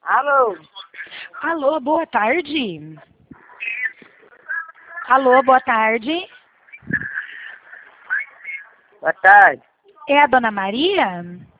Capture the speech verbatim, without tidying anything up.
Alô? Alô, boa tarde. Alô, boa tarde. Boa tarde. É a dona Maria?